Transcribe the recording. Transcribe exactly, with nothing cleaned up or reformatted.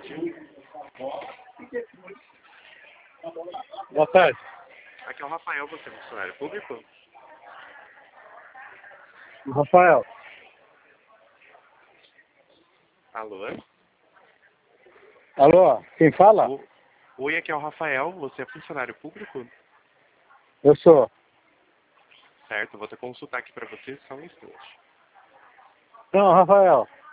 Boa tarde. Aqui é o Rafael, você é funcionário público? Rafael. Alô? Alô, quem fala? O... Oi, aqui é o Rafael, você é funcionário público? Eu sou. Certo, vou te consultar aqui para você só um instante. Não, Rafael.